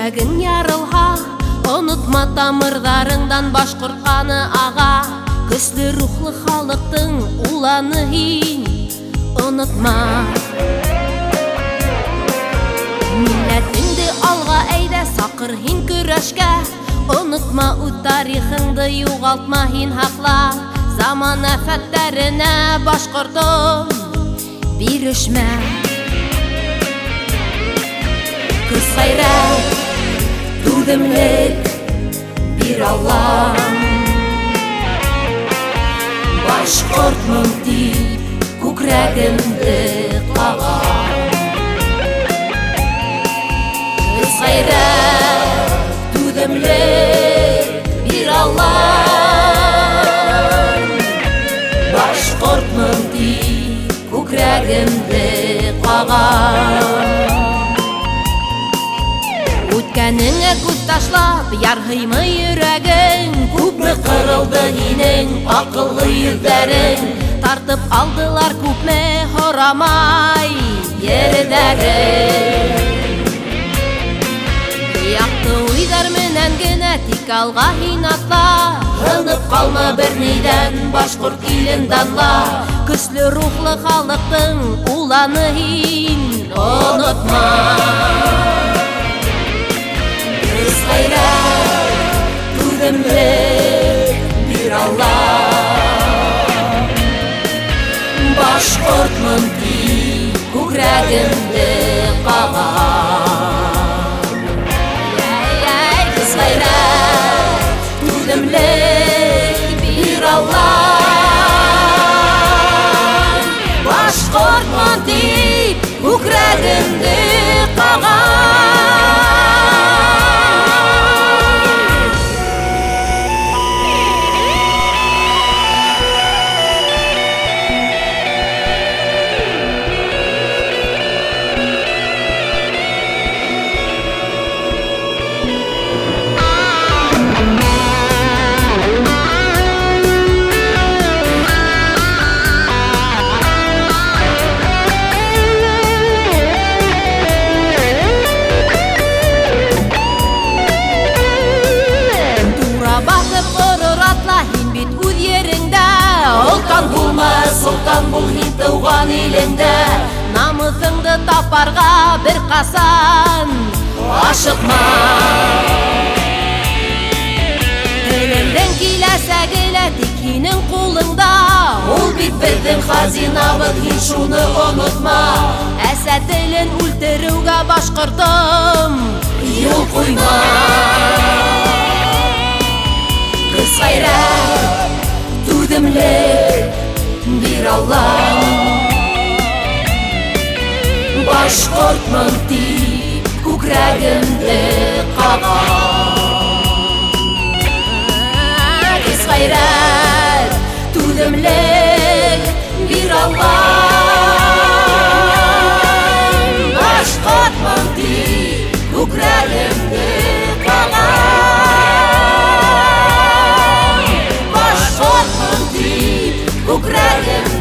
Күкрәгің ярылға, ұнытма тамырдарыңдан башқұртқаны аға. Көслі рухлы халықтың уланы һин, ұнытма. Милләтіңді алға әйдә, сақыр һин көрәшкә. Ұнытма үт тарихыңды, юғалтма һин һақла. Заман афәттәренә башқұртым бирешмә. Көз ғайрат, түземлек бир Аллам. Башқұртмын дип күкрәгемде қағам. Көз ғайрат, түземлек бир Аллам. Башқұртмын дип күкрәгемде қағам. Үткәнеңә күз ташлап, ярһыймы йөрәгең? Күпме кырылды һинең акыллы йөҙҙәрең? Тартып алдылар күпме һорамай ерҙәрең. Яҡты уйҙар менән генә тик алға һин атла. Һынып ҡалма бер ниҙән, башҡорт илен данла. Көслө рухлы халыҡтың уланы һин, онотма. Көз ғайрат, түземлек бир Аллам. Башҡортмын дип күкрәгемде ҡағам. Көз ғайрат, түземлек бир Аллам. Башҡортмын дип күкрәгемде ҡағам. Олтан булма, солтан бул һин тыуған илеңдә. Намыҫыңды тапарға бер ҡасан ашыҡма. Телеңдең киләсәге лә тик һинең ҡулыңда. Ул бит беҙҙең хазинабыҙ, һин шуны онотма. Әсә телен үлтереүгә башҡортом юл ҡуйма. Көз ғайрат, түземлек бир Аллам. Башҡортмын дип күкрәгемде ҡағам. Көз ғайрат, түземлек бир Аллам. Башҡортмын дип күкрәгемде ҡағам. Башҡортмын дип күкрәгемде